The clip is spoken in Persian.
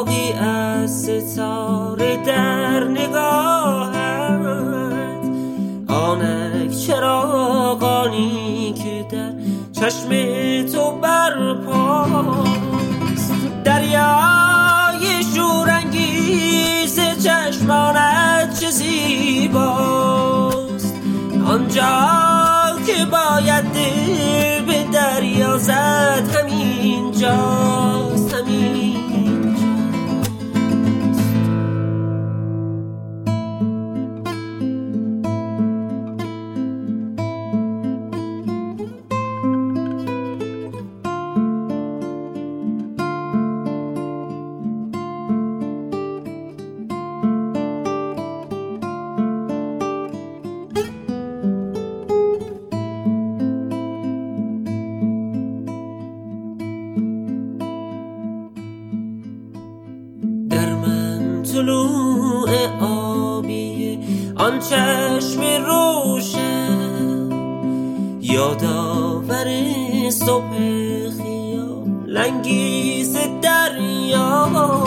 چراغی از ستاره در نگاهت، آنک چراغانی که در چشم تو برپاست. دریای شورانگیز چشمانت چه زیباست، آنجا که باید دل به دریا زد همین جاست، همین جاست. طلوع آبی آن چشم روشن، یادآور صبح خیال انگیز دریا.